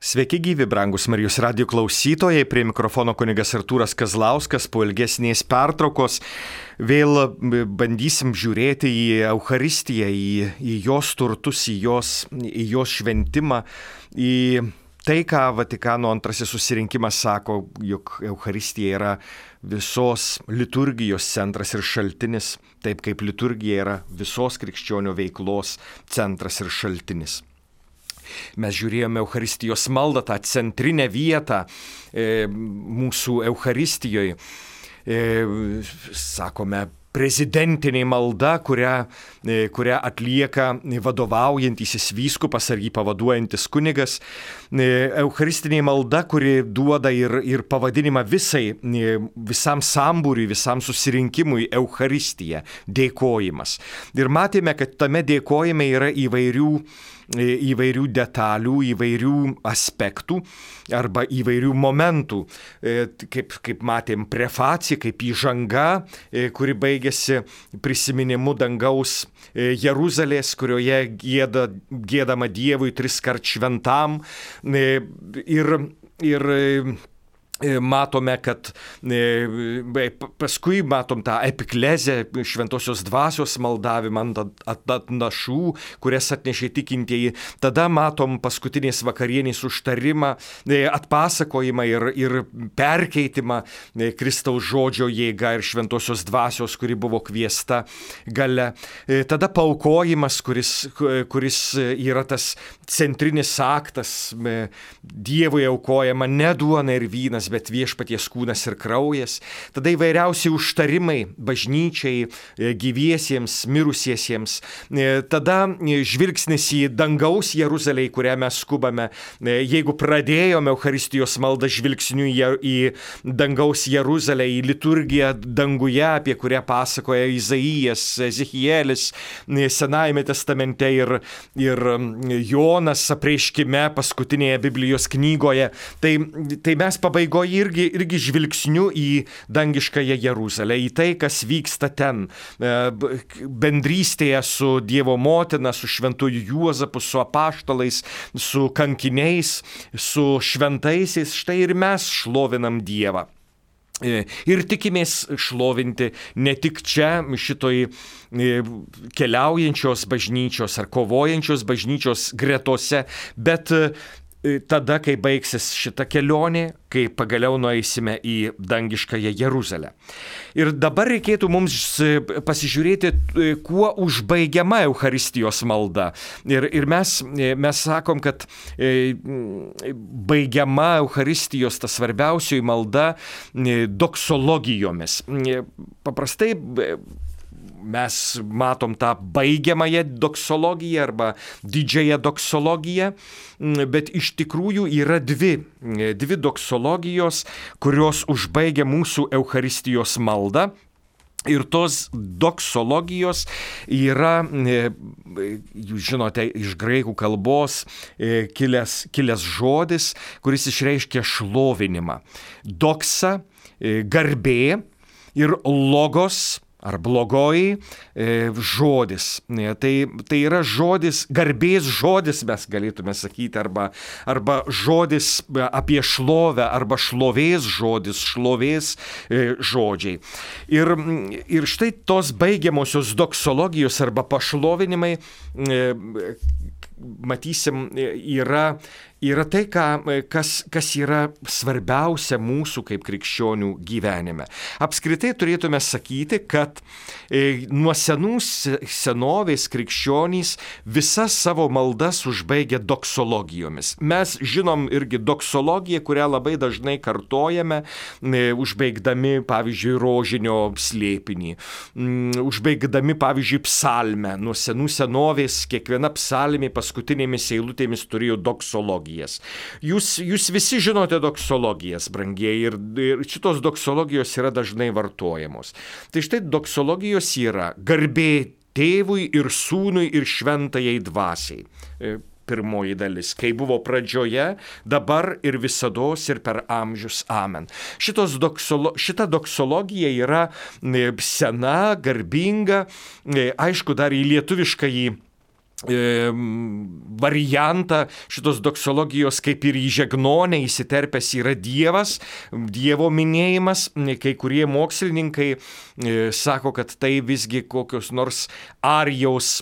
Sveiki gyvi, brangus Marijos radijo klausytojai, prie mikrofono kunigas Artūras Kazlauskas. Po ilgesnės pertraukos vėl bandysim žiūrėti į Eucharistiją, į jos turtus, į jos šventimą, į tai, ką Vatikano antrasis susirinkimas sako, jog Eucharistija yra visos liturgijos centras ir šaltinis, taip kaip liturgija yra visos krikščionio veiklos centras ir šaltinis. Mes žiūrėjome Eucharistijos maldą, tą centrinę vietą mūsų Eucharistijoje. Sakome, prezidentinė malda, kurią atlieka vadovaujantysis vyskupas ar jį pavaduojantis kunigas. Eucharistinė malda, kuri duoda ir pavadinimą visam sambūriui, visam susirinkimui Eucharistija, dėkojimas. Ir matėme, kad tame dėkojime yra įvairių detalių, įvairių aspektų arba įvairių momentų. Kaip matėm, prefacija, kaip įžanga, kuri baigėsi prisiminimu dangaus Jeruzalės, kurioje giedama Dievui triskart šventam. Ir matome, kad paskui matom tą epiklezę, šventosios dvasios maldavimą ant atnašų, kurias atnešė tikintieji. Tada matom paskutinės vakarienės užtarimą, atpasakojimą ir perkeitimą Kristaus žodžio jėga ir šventosios dvasios, kuri buvo kviesta gale. Tada paaukojimas, kuris yra tas centrinis aktas, Dievui aukojama ne duona ir vynas, bet viešpaties kūnas ir kraujas. Tada įvairiausi užtarimai bažnyčiai, gyviesiems, mirusiesiems. Tada žvilgsnis į dangaus Jeruzalę, į kurią mes skubame. Jeigu pradėjome Eucharistijos maldą žvilgsniu į dangaus Jeruzalę, į liturgiją danguje, apie kurią pasakoja Izaijas, Ezechielis Senajame testamente ir Jonas apreiškime paskutinėje Biblijos knygoje, tai mes pabaigoje irgi žvilgsniu į dangiškąją Jeruzalę, į tai, kas vyksta ten, bendrystėje su Dievo motina, su šventuoju Juozapu, su apaštalais, su kankiniais, su šventaisiais. Štai ir mes šlovinam Dievą. Ir tikimės šlovinti ne tik čia, šitoj keliaujančios bažnyčios ar kovojančios bažnyčios gretose, bet tada, kai baigsis šita kelionė, kai pagaliau nueisime į dangiškąją Jeruzalę. Ir dabar reikėtų mums pasižiūrėti, kuo užbaigiama Eucharistijos malda. Ir mes sakom, kad baigiama Eucharistijos ta svarbiausioji malda doksologijomis. Paprastai mes matom tą baigiamąją doksologiją arba didžiąją doksologiją, bet iš tikrųjų yra dvi doksologijos, kurios užbaigia mūsų Eucharistijos maldą. Ir tos doksologijos yra, jūs žinote, iš graikų kalbos kilęs žodis, kuris išreiškia šlovinimą. Doksa, garbė, ir logos, ar blogoji žodis. Tai yra žodis, garbės žodis, mes galėtume sakyti, arba žodis apie šlovę, arba šlovės žodis, šlovės žodžiai. Ir štai tos baigiamosios doksologijos arba pašlovinimai, matysim, yra tai, kas yra svarbiausia mūsų kaip krikščionių gyvenime. Apskritai turėtume sakyti, kad nuo senovės krikščionys visas savo maldas užbaigia doksologijomis. Mes žinom irgi doksologiją, kurią labai dažnai kartojame, užbaigdami, pavyzdžiui, rožinio slėpinį, užbaigdami, pavyzdžiui, psalmę. Nuo senovės kiekviena psalmė paskutinėmis eilutėmis turėjo doksologijas. Jūs visi žinote doksologijas, brangieji, ir šitos doksologijos yra dažnai vartojamos. Tai štai doksologijos yra garbė tėvui ir sūnui ir šventajai dvasiai. Pirmoji dalis, kai buvo pradžioje, dabar ir visados ir per amžius. Amen. Šita doksologija yra sena, garbinga, aišku, dar į lietuviškąjį variantą šitos doksologijos, kaip ir į žegnonę įsiterpęs yra Dievas, Dievo minėjimas. Kai kurie mokslininkai sako, kad tai visgi kokios nors Arijaus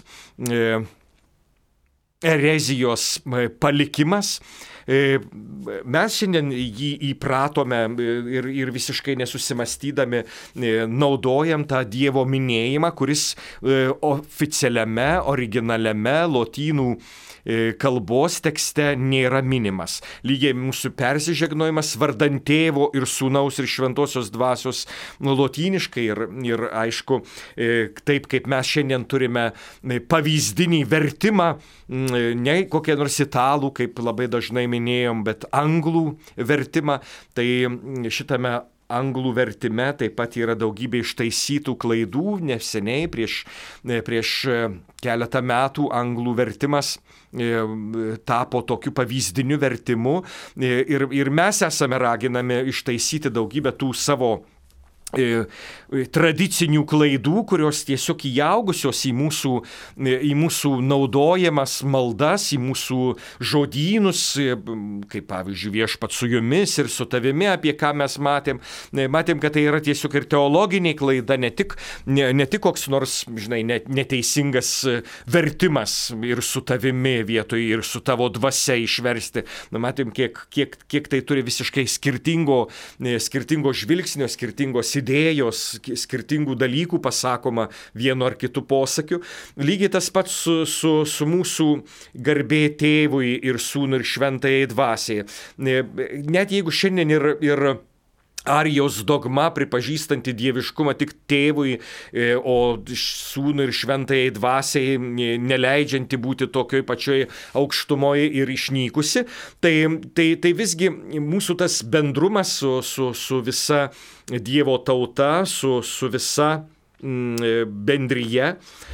erezijos palikimas. Mes šiandien jį įpratome ir visiškai nesusimastydami naudojam tą Dievo minėjimą, kuris oficialiame, originaliame lotynų kalbos tekste nėra minimas. Lygiai mūsų persižegnojimas vardan Tėvo ir Sūnaus ir Šventosios Dvasios lotyniškai ir aišku, taip kaip mes šiandien turime pavyzdinį vertimą, ne kokie nors italų, kaip labai dažnai minėjom, bet anglų vertimą, tai šitame anglų vertime taip pat yra daugybė ištaisytų klaidų. Neseniai prieš keletą metų anglų vertimas tapo tokiu pavyzdiniu vertimu ir mes esame raginami ištaisyti daugybę tų savo tradicinių klaidų, kurios tiesiog įaugusios į mūsų naudojamas maldas, į mūsų žodynus, kaip pavyzdžiui Viešpats su jumis ir su tavimi, apie ką mes matėm, kad tai yra tiesiog ir teologinė klaida, ne tik koks nors, neteisingas vertimas ir su tavimi vietoj ir su tavo dvasia išversti. Matėm, kiek tai turi visiškai skirtingo žvilgsnio, skirtingos idėjos, skirtingų dalykų pasakoma vienu ar kitu posakiu. Lygiai tas pats su mūsų garbė Tėvui ir Sūnui ir Šventajai Dvasiai. Net jeigu šiandien ir Arijaus dogma pripažįstanti dieviškumą tik Tėvui, o Sūnui ir Šventajai Dvasiai neleidžianti būti tokioj pačioj aukštumoje ir išnykusi, tai visgi mūsų tas bendrumas su visa Dievo tauta, su visa bendrija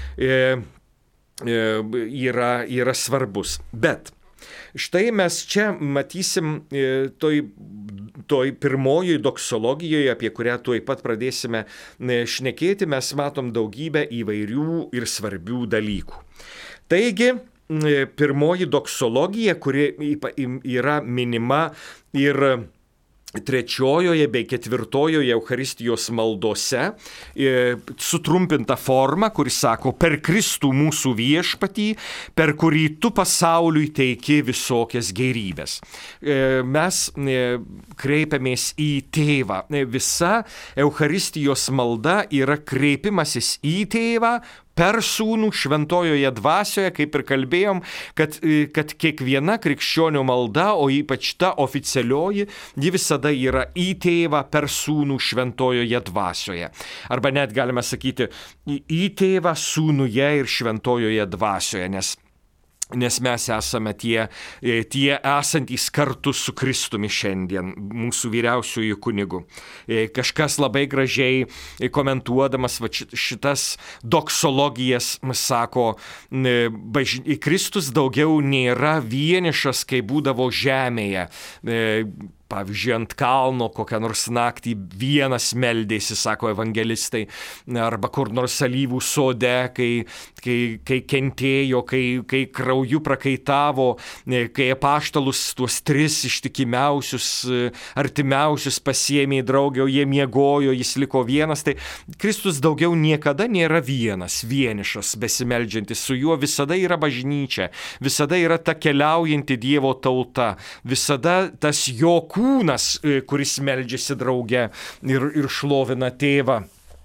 yra svarbus. Bet štai mes čia matysim toj pirmojoje doksologijoje, apie kurią tuoj pat pradėsime šnekėti, mes matom daugybę įvairių ir svarbių dalykų. Taigi, pirmoji doksologija, kuri yra minima ir trečiojoje bei ketvirtojoje Eucharistijos maldose, sutrumpinta forma, kuris sako, per Kristų mūsų viešpatį, per kurį tu pasauliui teiki visokias gėrybes. Mes kreipiamės į Tėvą. Visa Eucharistijos malda yra kreipimasis į Tėvą, per Sūnų Šventojoje Dvasioje, kaip ir kalbėjom, kad kiekviena krikščionio malda, o ypač ta oficialioji, ji visada yra į Tėvą per Sūnų Šventojoje Dvasioje. Arba net galime sakyti, į Tėvą Sūnuje ir Šventojoje Dvasioje, nes mes esame tie esantys kartu su Kristumi šiandien, mūsų vyriausiųjų kunigų. Kažkas labai gražiai komentuodamas šitas doksologijas sako, Kristus daugiau nėra vienišas, kai būdavo žemėje. Pavyzdžiui, ant kalno kokią nors naktį vienas meldėsi, sako evangelistai, arba kur nors alyvų sode, kai kentėjo, kai krauju prakaitavo, kai apaštalus tuos 3 ištikimiausius, artimiausius pasiėmė į draugę, jie miegojo, jis liko vienas. Tai Kristus daugiau niekada nėra vienas, vienišas, besimeldžiantis. Su juo visada yra bažnyčia, visada yra ta keliaujanti Dievo tauta, visada tas jo kūnas, kuris meldžiasi drauge ir šlovina Tėvą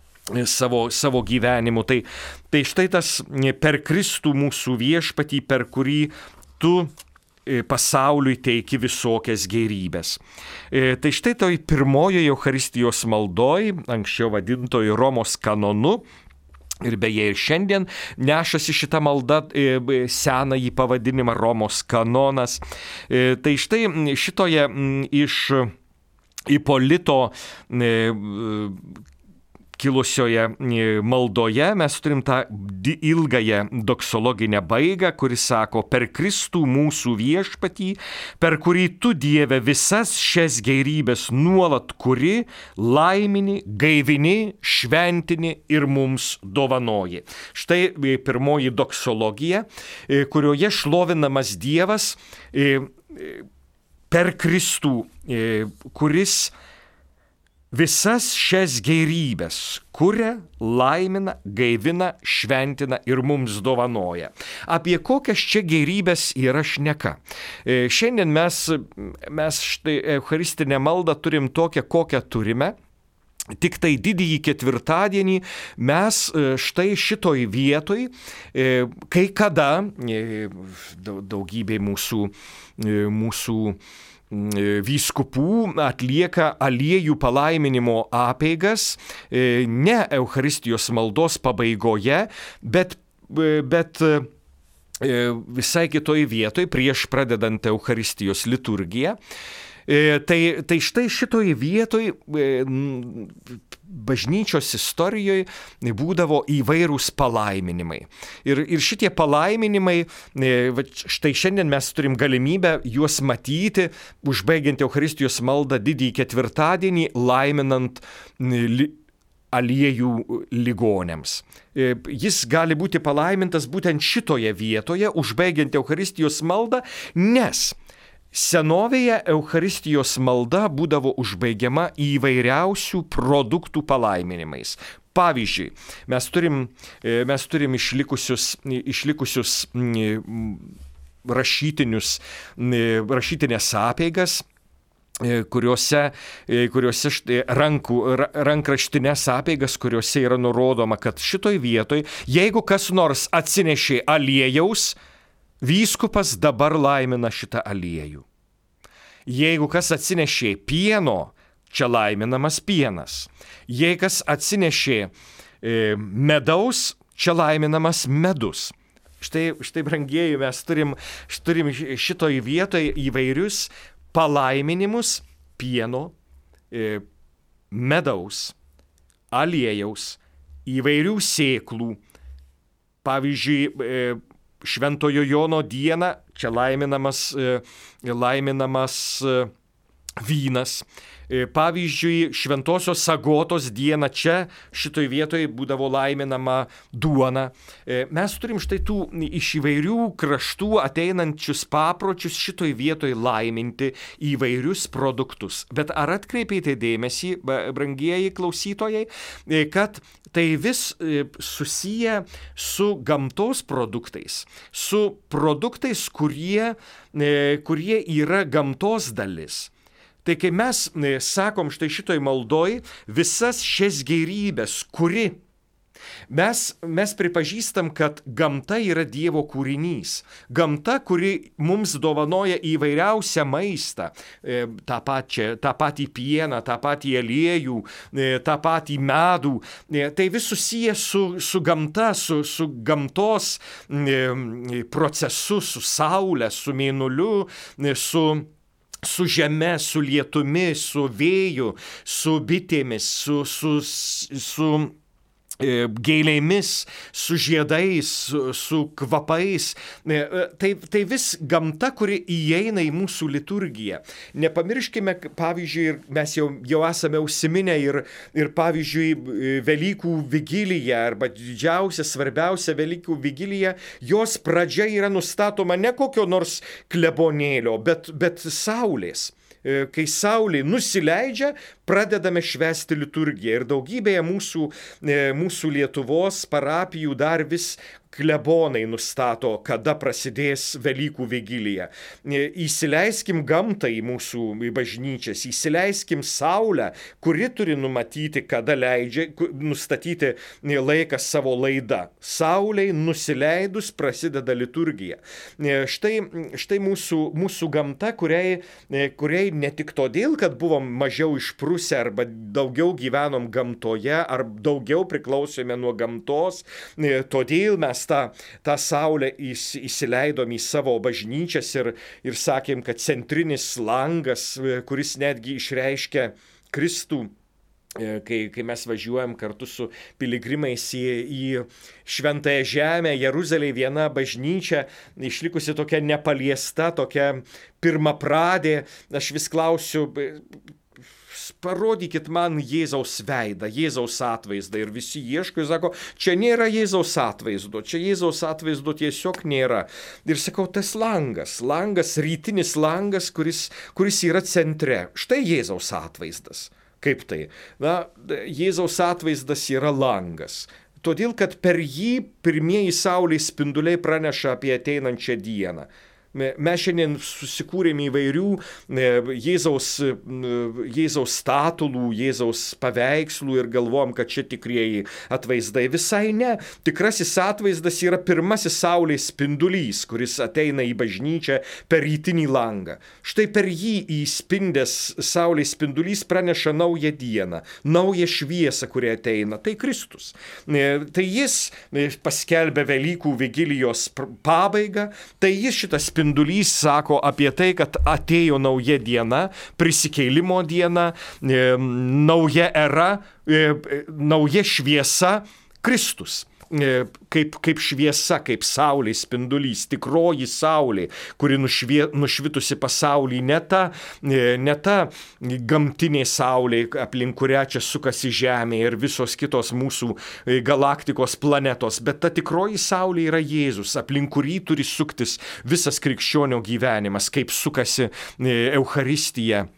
savo gyvenimu. Tai štai tas per Kristų mūsų viešpatį, per kurį tu pasauliui teiki visokias gėrybės. Tai štai toj pirmojoje Eucharistijos maldoj, anksčiau vadintoj Romos kanonu, ir beje ir šiandien nešasi šitą maldą senąjį pavadinimą Romos kanonas. Tai štai šitoje iš Ipolito kilusioje maldoje mes turim tą ilgąją doksologinę baigą, kuris sako: per Kristų mūsų viešpatį, per kurį tu, Dieve, visas šias gėrybės nuolat kuri, laimini, gaivini, šventini ir mums dovanoji. Štai pirmoji doksologija, kurioje šlovinamas Dievas per Kristų, kuris visas šias gėrybės kuria, laimina, gaivina, šventina ir mums dovanoja. Apie kokias čia gėrybės yra šneka? Šiandien mes štai eucharistinę maldą turim tokią, kokią turime. Tik tai didįjį ketvirtadienį mes štai šitoj vietoj, kai kada daugybė mūsų vyskupų atlieka aliejų palaiminimo apeigas ne Eucharistijos maldos pabaigoje, bet visai kitoj vietoj prieš pradedant Eucharistijos liturgiją. Tai štai šitoj vietoj bažnyčios istorijoje būdavo įvairūs palaiminimai. Ir šitie palaiminimai, štai šiandien mes turim galimybę juos matyti, užbaigiant Eucharistijos maldą didįjį ketvirtadienį, laiminant aliejų ligonėms. Jis gali būti palaimintas būtent šitoje vietoje, užbaigiant Eucharistijos maldą, nes senovėje Eucharistijos malda būdavo užbaigiama įvairiausių produktų palaiminimais. Pavyzdžiui, mes turim išlikusius rašytinės apeigas, kuriuose rankraštinės apeigas, kuriuose yra nurodoma, kad šitoj vietoj, jeigu kas nors atsinešė aliejaus, vyskupas dabar laimina šitą aliejų. Jeigu kas atsinešė pieno, čia laiminamas pienas. Jei kas atsinešė medaus, čia laiminamas medus. Štai brangieji, mes turim šitoj vietoje įvairius palaiminimus pieno, medaus, aliejaus, įvairių sėklų. Pavyzdžiui, Šventojo Jono dieną čia laiminamas vynas. Pavyzdžiui, Šventosios Agotos dieną čia šitoj vietoje būdavo laiminama duona. Mes turim štai tų iš įvairių kraštų ateinančius papročius šitoj vietoje laiminti įvairius produktus. Bet ar atkreipėte dėmesį, brangieji klausytojai, kad tai vis susiję su gamtos produktais, su produktais, kurie yra gamtos dalis. Tai kai mes sakom štai šitoj maldoj visas šias gėrybės, kuri mes pripažįstam, kad gamta yra Dievo kūrinys. Gamta, kuri mums dovanoja įvairiausią maistą, tą patį pieną, tą patį aliejų, tą patį medų. Tai vis susiję su gamta, su gamtos procesu, su saule, su mėnuliu, su žeme, su lietumi, su vėju, su bitėmis, su gėlėmis, su žiedais, su kvapais. Tai vis gamta, kuri įeina į mūsų liturgiją. Nepamirškime, pavyzdžiui, ir mes jau esame užsiminę ir pavyzdžiui, Velykų vigilija arba didžiausia, svarbiausia Velykų vigilija, jos pradžia yra nustatoma ne kokio nors klebonėlio, bet saulės. Kai saulė nusileidžia, pradedame švęsti liturgiją ir daugybėje mūsų Lietuvos parapijų dar vis klebonai nustato, kada prasidės Velykų vigilija. Įsileiskim gamtą į mūsų bažnyčias, įsileiskim saulę, kuri turi numatyti, kada nustatyti laiką savo laidą. Saulei nusileidus prasideda liturgija. Štai mūsų gamta, kuriai ne tik todėl, kad buvom mažiau išprusę arba daugiau gyvenom gamtoje ar daugiau priklausome nuo gamtos, todėl mes tą saulę įsileidom į savo bažnyčias ir sakėm, kad centrinis langas, kuris netgi išreiškia Kristų, kai mes važiuojam kartu su piligrimais į Šventąją Žemę, Jeruzalėje viena bažnyčia, išlikusi tokia nepaliesta, tokia pirmapradė, aš vis klausiu, parodykit man Jėzaus veidą, Jėzaus atvaizdą, ir visi ieško ir sako, čia nėra Jėzaus atvaizdo, čia Jėzaus atvaizdo tiesiog nėra. Ir sakau, tas langas, rytinis langas, kuris yra centre, štai Jėzaus atvaizdas. Kaip tai? Na, Jėzaus atvaizdas yra langas. Todėl, kad per jį pirmieji saulės spinduliai praneša apie ateinančią dieną. Mes šiandien susikūrėme įvairių Jėzaus statulų, Jėzaus paveikslų ir galvom, kad čia tikrieji atvaizdai. Visai ne. Tikrasis atvaizdas yra pirmasis saulės spindulys, kuris ateina į bažnyčią per rytinį langą. Štai per jį įspindęs saulės spindulys praneša naują dieną, naują šviesą, kuri ateina. Tai Kristus. Tai jis paskelbė Velykų vigilijos pabaigą, tai jis šitas spindulys sako apie tai, kad atėjo nauja diena, prisikėlimo diena, nauja era, nauja šviesa, Kristus. Kaip šviesa, kaip saulės spindulys, tikroji saulė, kuri nušvitusi pasaulį, ne ta gamtinė saulė, aplink kurią čia sukasi Žemė ir visos kitos mūsų galaktikos planetos, bet ta tikroji saulė yra Jėzus, aplink kurį turi suktis visas krikščionio gyvenimas, kaip sukasi Eucharistija.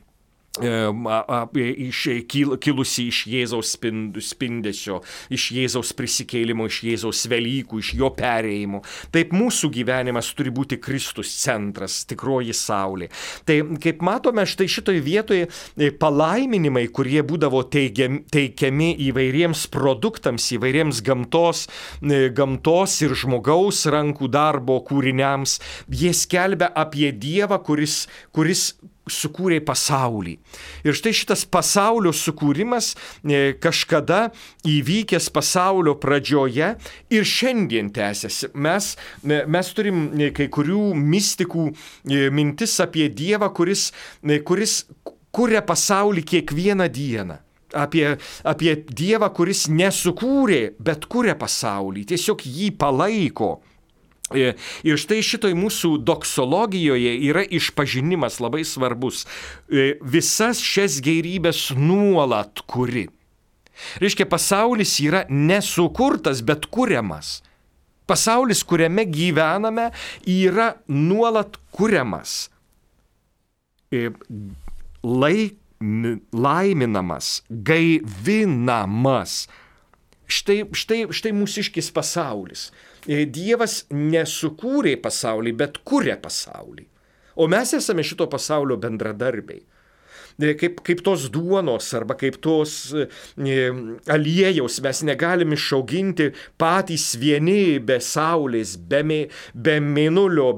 Kilusi iš Jėzaus spindesio, iš Jėzaus prisikėlimo, iš Jėzaus Velykų, iš jo perėjimų. Taip mūsų gyvenimas turi būti Kristus centras, tikroji saulė. Tai kaip matome, štai šitoje vietoje palaiminimai, kurie būdavo teikiami įvairiems produktams, įvairiems gamtos ir žmogaus rankų darbo kūriniams, jie skelbia apie Dievą, kuris sukūrė pasaulį. Ir štai šitas pasaulio sukūrimas kažkada įvykęs pasaulio pradžioje ir šiandien tęsiasi. Mes turim kai kurių mistikų mintis apie Dievą, kuris kuria pasaulį kiekvieną dieną. Apie Dievą, kuris nesukūrė, bet kuria pasaulį, tiesiog jį palaiko. Ir štai šitoj mūsų doksologijoje yra išpažinimas labai svarbus. Visas šias gėrybės nuolat kuri. Reiškia, pasaulis yra nesukurtas, bet kuriamas. Pasaulis, kuriame gyvename, yra nuolat kuriamas. Laiminamas, gaivinamas. Štai mūsiškis pasaulis. Dievas nesukūrė pasaulį, bet kuria pasaulį. O mes esame šito pasaulio bendradarbiai. Kaip tos duonos arba kaip tos aliejaus mes negalim išauginti patys vieni be saulės, be mėnulio,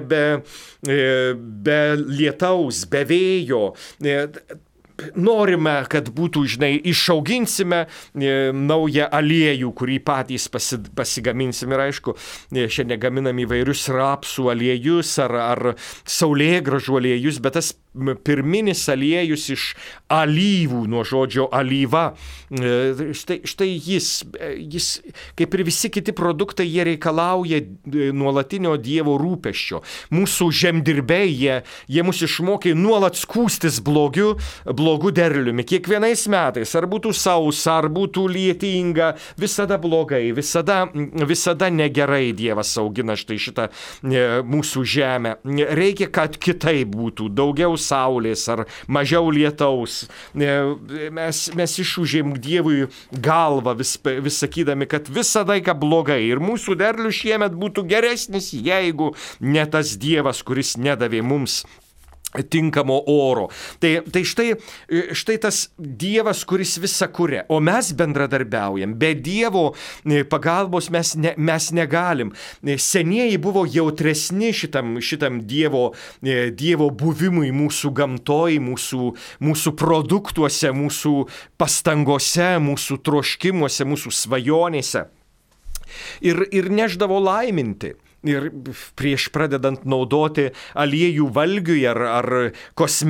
be lietaus, be vėjo. Norime, kad būtų, išauginsime naują aliejų, kurį patys pasigaminsime. Ir aišku, šiandien gaminam įvairius rapsų aliejus ar saulėgrąžų aliejus, bet tas pirminis aliejus iš alyvų, nuo žodžio alyva. Štai jis, kaip ir visi kiti produktai, jie reikalauja nuolatinio Dievo rūpesčio. Mūsų žemdirbiai, jie mus išmokė nuolat skųstis blogu derliumi. Kiekvienais metais, ar būtų sausa, ar būtų lietinga, visada blogai, visada negerai Dievas augina štai šitą mūsų žemę. Reikia, kad kitaip būtų, daugiau saulės ar mažiau lietaus. Mes išūžėm Dievui galvą vis sakydami, kad visą laiką blogai ir mūsų derlius šiemet būtų geresnis, jeigu ne tas Dievas, kuris nedavė mums tinkamo oro. Tai štai tas Dievas, kuris visą kuria, o mes bendradarbiaujam. Be Dievo pagalbos mes negalim. Senieji buvo jautresni šitam Dievo buvimui mūsų gamtoj, mūsų produktuose, mūsų pastangose, mūsų troškimuose, mūsų svajonėse. Ir neždavo laiminti. Ir prieš pradedant naudoti aliejų valgiui ar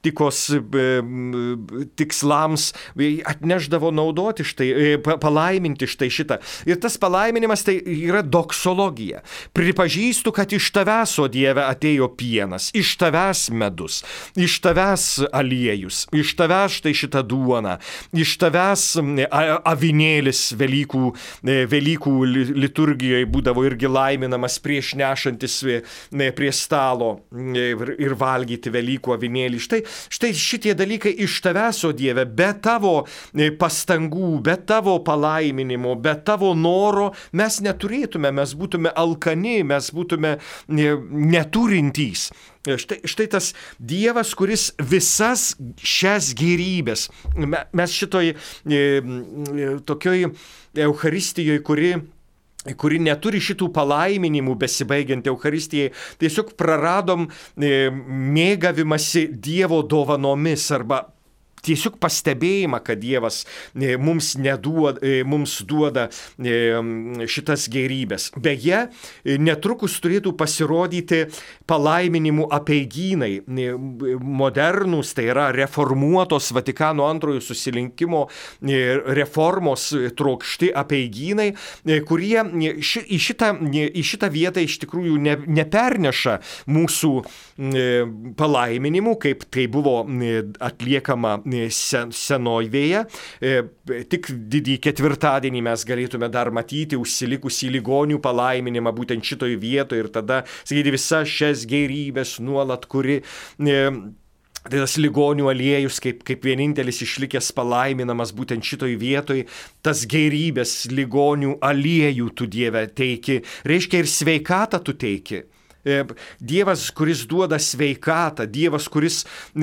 praktikos tikslams atnešdavo naudoti palaiminti šitą. Ir tas palaiminimas tai yra doksologija. Pripažįstu, kad iš tavęs, o Dieve, atėjo pienas, iš tavęs medus, iš tavęs aliejus, iš tavęs štai šitą duoną, iš tavęs avinėlis Velykų liturgijoje būdavo irgi laiminamas prieš nešantis prie stalo ir valgyti Velykų avinėlį. Štai šitie dalykai iš tavęs, o Dieve, be tavo pastangų, be tavo palaiminimo, be tavo noro mes neturėtume, mes būtume alkani, mes būtume neturintys. Štai tas Dievas, kuris visas šias gėrybės, mes šitoj tokioj Eucharistijoje, kuri neturi šitų palaiminimų besibaigiant Eucharistijai, tiesiog praradom mėgavimąsi Dievo dovanomis arba tiesiog pastebėjimą, kad Dievas mums duoda šitas gėrybės. Beje, netrukus turėtų pasirodyti palaiminimų apeigynai, modernūs, tai yra reformuotos Vatikano antrojo susirinkimo reformos trokšti apeigynai, kurie į šitą vietą iš tikrųjų neperneša mūsų palaiminimų, kaip tai buvo atliekama senovėje. Tik didįjį ketvirtadienį mes galėtume dar matyti užsilikusį ligonių palaiminimą būtent šitoj vietoje ir tada, sakyti, visas šias gėrybės nuolat, kuri tas ligonių aliejus kaip vienintelis išlikęs palaiminamas būtent šitoj vietoj, tas gėrybės ligonių aliejų tu, Dieve, teiki, reiškia ir sveikatą tu teiki. Dievas, kuris duoda sveikatą, Dievas, kuris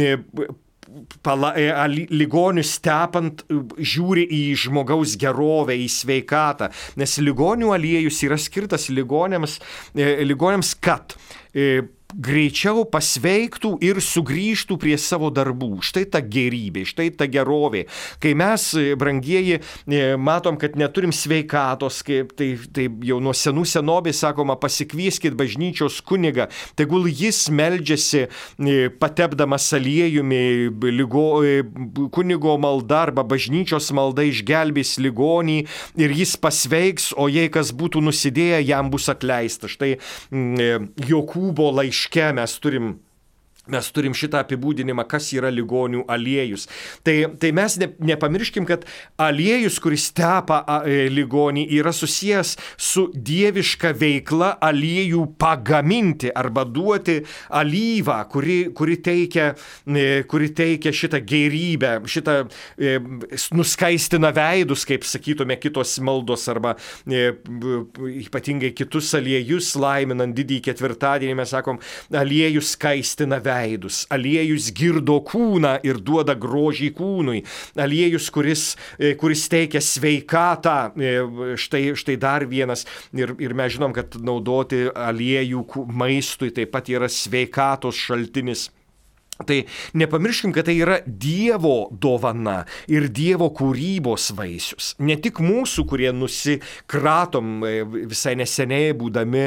ligonius tepant žiūri į žmogaus gerovę, į sveikatą, nes ligonių aliejus yra skirtas ligoniams, kad greičiau pasveiktų ir sugrįžtų prie savo darbų. Štai ta gerybė, štai ta gerovė. Kai mes, brangieji, matom, kad neturim sveikatos, tai jau nuo senų senovės sakoma, pasikvieskit bažnyčios kunigą, tegul jis meldžiasi patepdamas aliejumi, kunigo malda arba bažnyčios malda išgelbės ligonį ir jis pasveiks, o jei kas būtų nusidėję, jam bus atleista. Štai Jokūbo laiške mes turim šitą apibūdinimą, kas yra ligonių aliejus. Tai mes nepamirškim, kad aliejus, kuris tepa ligonį, yra susijęs su dieviška veikla aliejų pagaminti arba duoti alyvą, kuri teikia šitą gėrybę, šitą nuskaistina veidus, kaip sakytume kitos maldos, arba ypatingai kitus aliejus laiminant didįjį ketvirtadienį, mes sakom, aliejus skaistina veidus. Aliejus girdo kūną ir duoda grožį kūnui. Aliejus, kuris teikia sveikatą. Štai dar vienas. Ir mes žinom, kad naudoti aliejų maistui taip pat yra sveikatos šaltinis. Tai nepamirškim, kad tai yra Dievo dovana ir Dievo kūrybos vaisius. Ne tik mūsų, kurie nusikratom visai neseniai būdami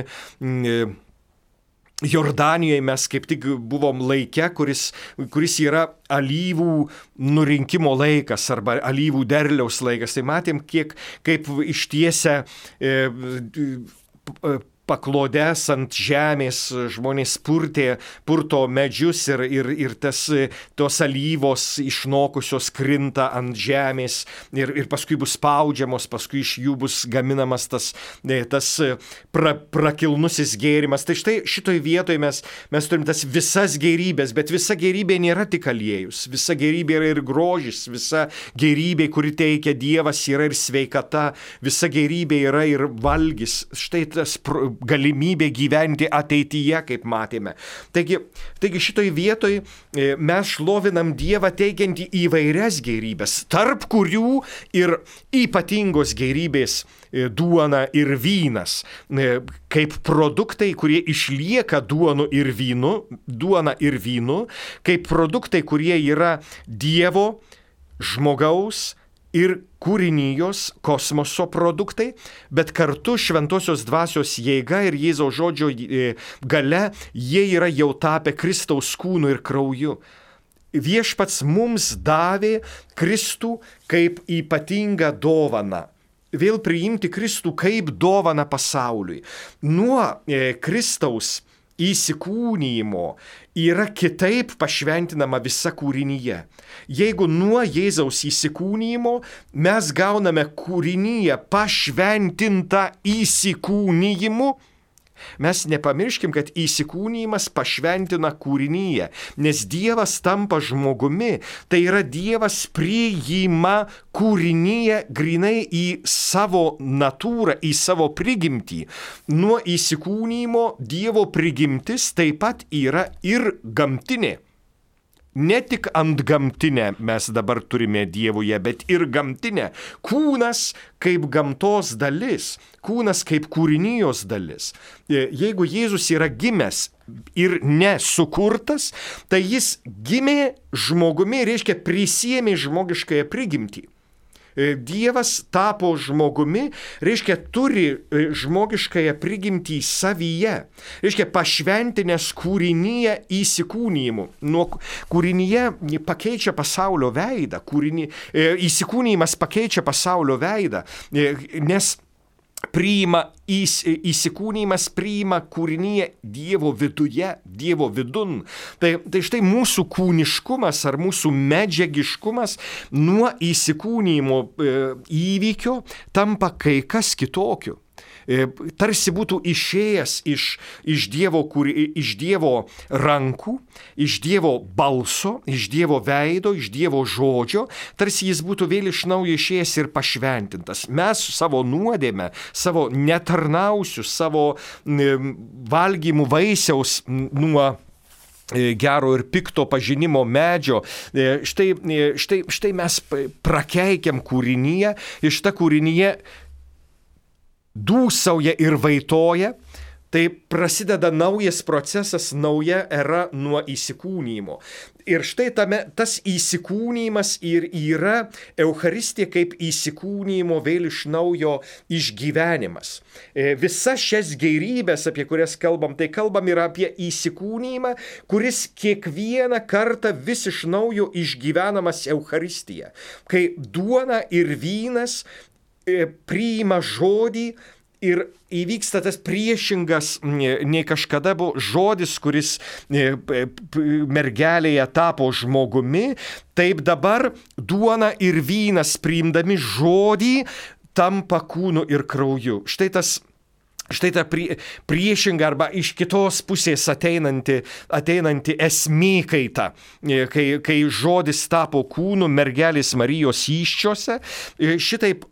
Jordanijoje, mes kaip tik buvom laike, kuris yra alyvų nurinkimo laikas arba alyvų derliaus laikas. Tai matėm, kaip ištiesia paklodes ant žemės, žmonės purto medžius ir tos alyvos išnokusios krinta ant žemės ir paskui bus spaudžiamos, paskui iš jų bus gaminamas tas prakilnusis gėrimas. Tai štai šitoj vietoje mes turim tas visas gėrybės, bet visa gėrybė nėra tik aliejus, visa gėrybė yra ir grožis, visa gėrybė, kuri teikia Dievas, yra ir sveikata, visa gėrybė yra ir valgis. Štai tas galimybė gyventi ateityje, kaip matėme. Taigi šitoj vietoj mes šlovinam Dievą teikiantį įvairias gėrybės, tarp kurių ir ypatingos gėrybės duona ir vynas, kaip produktai, kurie išlieka duona ir vynu, kaip produktai, kurie yra Dievo, žmogaus ir kūrinijos, kosmoso produktai, bet kartu šventosios dvasios jėga ir Jėzaus žodžio galia, jie yra jau tapę Kristaus kūnu ir krauju. viešpats mums davė Kristų kaip ypatingą dovaną. Vėl priimti Kristų kaip dovaną pasauliui. Nuo Kristaus įsikūnijimo yra kitaip pašventinama visa kūrinyje. Jeigu nuo Jėzaus įsikūnijimo mes gauname kūrinyje pašventintą įsikūnijimu, mes nepamirškim, kad įsikūnijimas pašventina kūrinyje, nes Dievas tampa žmogumi, tai yra Dievas priima kūrinyje grinai į savo natūrą, į savo prigimtį. Nuo įsikūnijimo Dievo prigimtis taip pat yra ir gamtinė. Ne tik antgamtinę mes dabar turime Dievuje, bet ir gamtinę. Kūnas kaip gamtos dalis, kūnas kaip kūrinijos dalis. Jeigu Jėzus yra gimęs ir nesukurtas, tai jis gimė žmogumi, reiškia prisiėmė žmogiškąją prigimtį. Dievas tapo žmogumi, reiškia turi žmogiškąją prigimtį savyje, reiškia pašventinęs kūrinyje įsikūnijimu. Nuo kūrinyje pakeičia pasaulio veidą, įsikūnijimas pakeičia pasaulio veidą, nes įsikūnijimas priima kūrinyje Dievo viduje, Dievo vidun. Tai štai mūsų kūniškumas ar mūsų medžiagiškumas nuo įsikūnijimo įvykio tampa kai kas kitokio. Tarsi būtų išėjęs iš Dievo rankų, iš Dievo balso, iš Dievo veido, iš Dievo žodžio, tarsi jis būtų vėl iš naujo išėjęs ir pašventintas. Mes savo nuodėmę, savo netarnausių, savo valgymų vaisiaus nuo gero ir pikto pažinimo medžio. Štai mes prakeikiam kūrinyje, iš ta kūrinyje dūsauja ir vaitoja, tai prasideda naujas procesas, nauja era nuo įsikūnijimo. Ir štai tas įsikūnijimas ir yra Eucharistija kaip įsikūnijimo vėl iš naujo išgyvenimas. Visas šias gėrybės, apie kurias kalbam, tai kalbam ir apie įsikūnijimą, kuris kiekvieną kartą vis iš naujo išgyvenamas Eucharistija. Kai duona ir vynas priima žodį ir įvyksta tas priešingas, nei kažkada buvo žodis, kuris mergelėje tapo žmogumi, taip dabar duona ir vynas priimdami žodį tampa kūnu ir krauju. Štai ta priešinga arba iš kitos pusės ateinanti esmė kaita, kai žodis tapo kūnu mergelės Marijos įsčiose, šitaip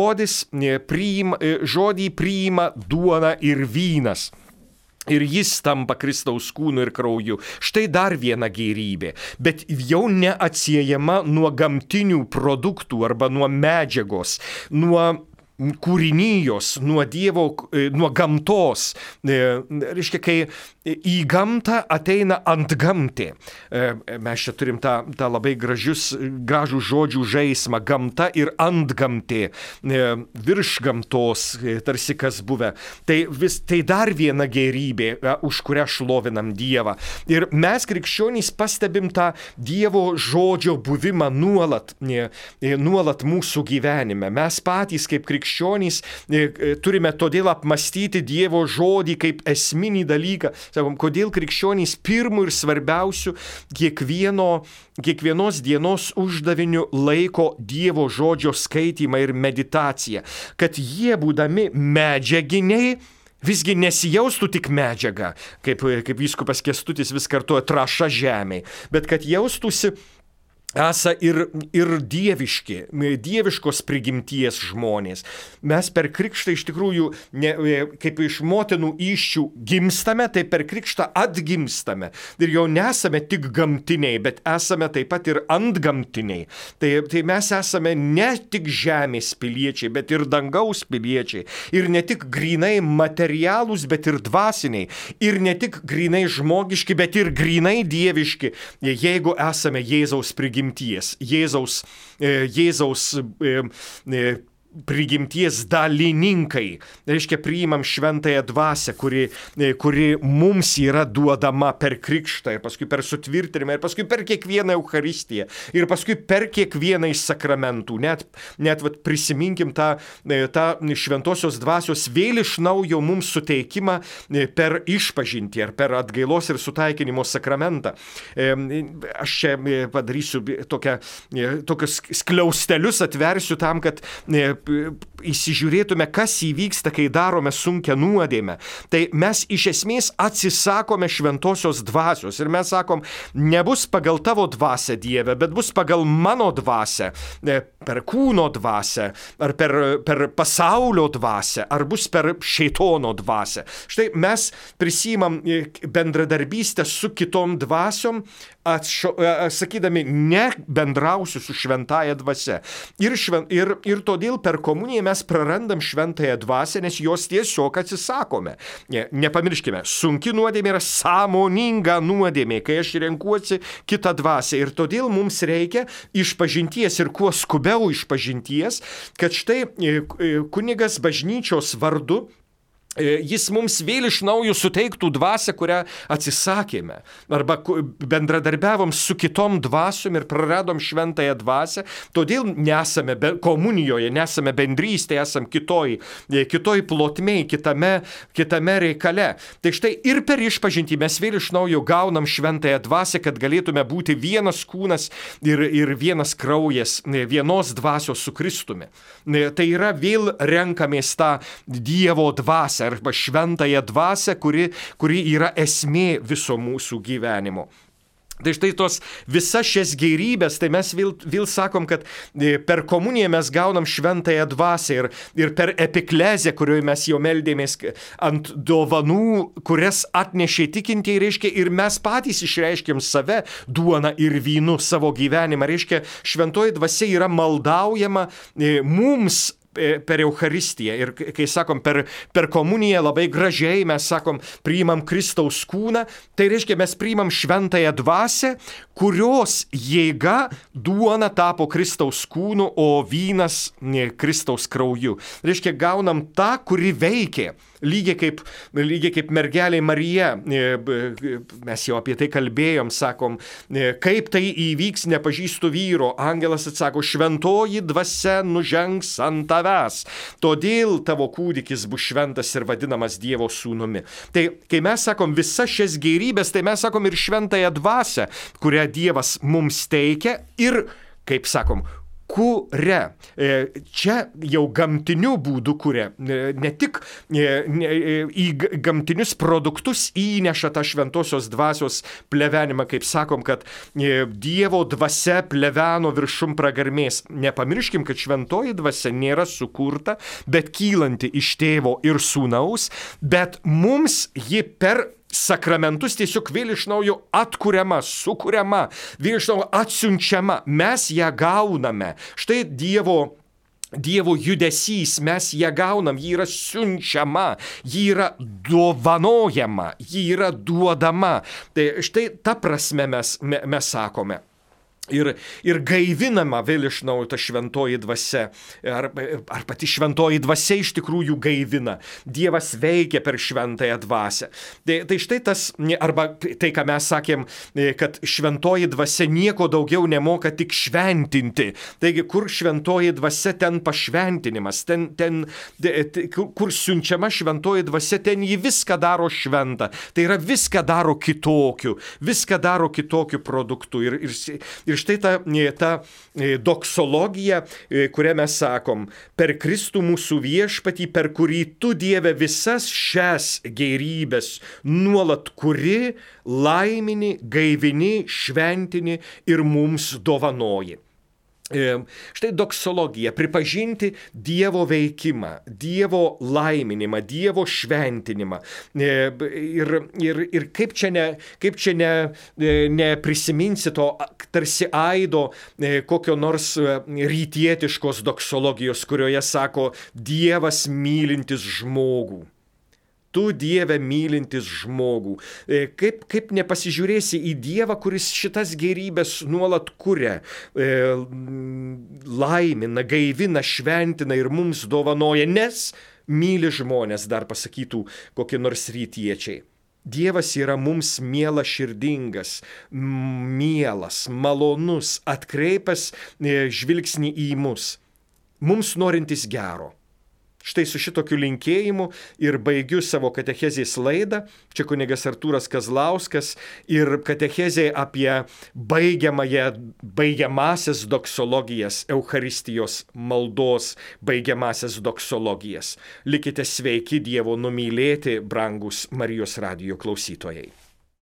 žodį priima duona ir vynas. Ir jis tampa Kristaus kūnu ir krauju. Štai dar viena gėrybė, bet jau neatsiejama nuo gamtinių produktų arba nuo medžiagos, nuo kūrinijos, nuo Dievo, nuo gamtos. Reiškia, kai į gamtą ateina antgamtė. Mes čia turim tą labai gražų žodžių žaismą. Gamta ir antgamtė. Virš gamtos, tarsi kas buvę. Tai dar viena gėrybė, už kurią šlovinam Dievą. Ir mes krikščionys pastebim tą Dievo žodžio buvimą nuolat mūsų gyvenime. Mes patys kaip krikščionys turime todėl apmastyti Dievo žodį kaip esminį dalyką. Sakom, kodėl krikščionys pirmų ir svarbiausių kiekvienos dienos uždaviniu laiko Dievo žodžio skaitymą ir meditaciją, kad jie būdami medžiaginiai visgi nesijaustų tik medžiaga, kaip vyskupas Kęstutis vis kartoja, trąša žemėj, bet kad jaustųsi esą ir dieviškos prigimties žmonės. Mes per krikštą iš tikrųjų, kaip iš motinų įsčių gimstame, tai per krikštą atgimstame. Ir jau nesame tik gamtiniai, bet esame taip pat ir antgamtiniai. Tai mes esame ne tik žemės piliečiai, bet ir dangaus piliečiai. Ir ne tik grynai materialūs, bet ir dvasiniai. Ir ne tik grynai žmogiški, bet ir grynai dieviški, jeigu esame Jėzaus prigimties. Jėzaus prigimties dalininkai. Reiškia, priimam šventąją dvasią, kuri mums yra duodama per krikštą ir paskui per sutvirtinimą ir paskui per kiekvieną Eucharistiją ir paskui per kiekvieną iš sakramentų. Net prisiminkim tą šventosios dvasios vėl iš naujo mums suteikimą per išpažintį ar per atgailos ir sutaikinimo sakramentą. Aš čia padarysiu tokius skliaustelius, atversiu tam, kad įsižiūrėtume, kas įvyksta, kai darome sunkią nuodėmę. Tai mes iš esmės atsisakome šventosios dvasios ir mes sakom, nebus pagal tavo dvasią, Dieve, bet bus pagal mano dvasią, per kūno dvasią, ar per pasaulio dvasią, ar bus per šėtono dvasią. Štai mes prisimam bendradarbystę su kitom dvasiom, sakydami, ne bendrausiu su šventąja dvasia. Ir todėl per komuniją mes prarandam šventąją dvasią, nes jos tiesiog atsisakome. Nepamirškime, sunki nuodėmė yra sąmoninga nuodėmė, kai aš renkuosi kitą dvasią. Ir todėl mums reikia išpažinties ir kuo skubiau išpažinties, kad štai kunigas bažnyčios vardu jis mums vėl iš naujo suteiktų dvasią, kurią atsisakėme. Arba bendradarbiavom su kitom dvasiom ir praradom šventąją dvasią, todėl nesame komunijoje, nesame bendrystėje, esam kitoj plotmėj, kitame reikale. Tai štai ir per išpažintį mes vėl iš naujo gaunam šventąją dvasią, kad galėtume būti vienas kūnas ir vienas kraujas, vienos dvasios su Kristumi. Tai yra vėl renkamės tą Dievo dvasią, arba šventąją dvasią, kuri yra esmė viso mūsų gyvenimo. Tai štai tos visas šias gėrybės, tai mes vėl sakom, kad per komuniją mes gaunam šventąją dvasią ir per epikleziją, kurioje mes jau meldėmės ant dovanų, kurias atnešė tikintieji, reiškia, ir mes patys išreiškėm save duoną ir vynu savo gyvenimą. Reiškia, šventoji dvasia yra maldaujama mums per Eucharistiją. Ir kai sakom per komuniją labai gražiai, mes sakom, priimam Kristaus kūną, tai reiškia, mes priimam šventąją dvasią, kurios jėga duona tapo Kristaus kūnu, o vynas Kristaus krauju. Reiškia, gaunam tą, kuri veikia. Lygiai kaip mergelė Marija, mes jau apie tai kalbėjom, sakom, kaip tai įvyks, nepažįstu vyro. Angelas atsako, šventoji dvasia nužengs ant tavęs, todėl tavo kūdikis bus šventas ir vadinamas Dievo sūnumi. Tai kai mes sakom visas šias gėrybės, tai mes sakom ir šventąją dvasią, kurią Dievas mums teikia ir, kaip sakom, kuria. Čia jau gamtiniu būdu kuria. Ne tik į gamtinius produktus įneša tą šventosios dvasios plevenimą, kaip sakom, kad Dievo dvasia pleveno viršum pragarmės. Nepamirškim, kad šventoji dvasia nėra sukurta, bet kylanti iš tėvo ir sūnaus, bet mums ji per sakramentus tiesiog vėl iš naujo atkuriama, sukuriama, vėl iš naujo atsiunčiama. Mes ją gauname. Štai Dievo judesys, mes ją gaunam, ji yra siunčiama, ji yra dovanojama, ji yra duodama. Tai štai ta prasme mes sakome. Ir gaivinama vėl iš naujo ta šventoji dvasia. Ar pati šventoji dvasia iš tikrųjų gaivina. Dievas veikia per šventąją dvasią. Tai štai tas, arba tai, ką mes sakėm, kad šventoji dvasia nieko daugiau nemoka tik šventinti. Taigi, kur šventoji dvasia, ten pašventinimas, kur siunčiama šventoji dvasia, ten ji viską daro šventą. Tai yra viską daro kitokiu produktu. Ir štai ta doksologija, kurią mes sakom, per Kristų mūsų viešpatį, per kurį tu, Dieve, visas šias gėrybės nuolat kuri, laimini, gaivini, šventini ir mums dovanoji. Štai doksologija, pripažinti Dievo veikimą, Dievo laiminimą, Dievo šventinimą. Ir kaip čia neprisiminsi to tarsi aido kokio nors rytietiškos doksologijos, kurioje sako Dievas mylintis žmogų. tu Dieve mylintis žmogų. Kaip nepasižiūrėsi į Dievą, kuris šitas gerybės nuolat kuria, laimina, gaivina, šventina ir mums dovanoja, nes myli žmonės, dar pasakytų kokie nors rytiečiai. Dievas yra mums mielas širdingas, mielas, malonus, atkreipęs žvilgsnį į mus, mums norintis gero. Štai su šitokiu linkėjimu ir baigiu savo katechezės laidą. Čia kunigas Artūras Kazlauskas ir katechezė apie baigiamasias doksologijas, Eucharistijos maldos baigiamasias doksologijas. Likite sveiki, Dievo numylėti, brangus Marijos radijo klausytojai.